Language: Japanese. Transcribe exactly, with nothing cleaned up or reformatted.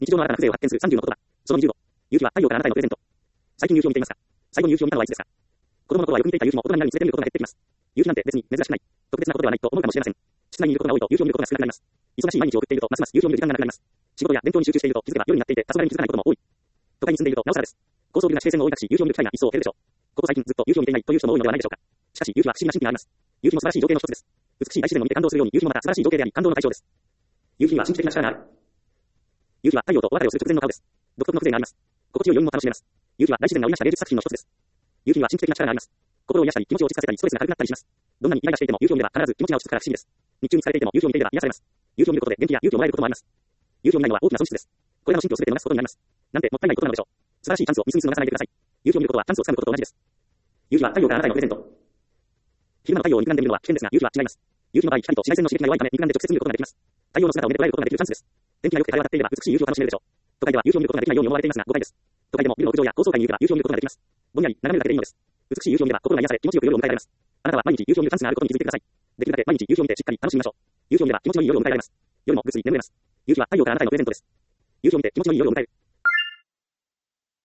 日常の新たな風情を発見するさんじゅうの言葉。そのにじゅうご。夕日は太陽からあなたへのプレゼント。最近夕日を見ていますか？最後に夕日を見たのはいつですか？子供の頃はよく見ていた夕日も大人になるにつれて見ることが減ってきます。夕日なんて別に珍しくない。特別なことではないと思うかもしれません。室内にいることが多いと夕日を見ることが少なくなります。忙しい毎日を送っているとますます夕日を見る時間がなくなります。仕事や勉強に集中していると気づけば夜になっていて黄昏に気づかないことも多い。都会に住んでいるとなおさらです。高層ビルが地平線の多いし、夕日を見る機会が一層減るでしょう。ここ最近ずっと夕日を見ていないという人も多いのではないでしょうか。しかし夕日は不思議な神秘があります。夕日も素晴らしい情景の一つです。美しい大自然を見て感動するように夕日もまた素晴らしい情景であり感動の対象です。夕日には神秘的な力がある。夕日は太陽とお別れをする直前の顔です。独特の風情があります。心地よい余韻も楽しめます。夕日は大自然が織りなした芸術作品の一つです。夕日には神秘的な力があります。心を癒したり気持ちを落ち着かせたりストレスが軽くなったりします。どんなにイライラしていても夕日を見れば必ず気持ちが落ち着くから不思議です。日中に疲れていても夕日を見ていれば癒されます。夕日を見ることで元気や勇気をもらえることもあります。夕日を見ないのは大きな損失です。これらの神秘を全て逃すことになります。なんてもったいないことなのでしょう。素晴らしいチャンスをミスミス逃さないでください。夕日を見ることはチャンスをつかむことと同じです。夕日は太陽からあなたへのプレゼント。昼間の太陽を肉眼で見るのは危険ですが、夕日は違います。夕日の場合、光と紫外線の刺激が弱いため肉眼で直接見ることができます。太陽の姿を見て捉えることができるチャンスです。天気が良くて晴れ渡っていれば美しい夕日を楽しめるでしょう。都会では夕日を見ることができないように思われていますが誤解です。都会でもビルの屋上や高層階に行けば夕日を見ることができます。ぼんやり眺めるだけでいいのです。美しい夕日を見れば心が癒され気持ちよく夜を迎えられます。あなたは毎日夕日を見るチャンスがあることに気づいてください。できるだけ毎日夕日を見てしっかり楽しみましょう。夕日を見れば気持ちのいい夜を迎えられます。夜もぐっすり眠れます。夕日は太陽からあなたへのプレゼントです。夕日を見て気持ちのいい夜を迎える。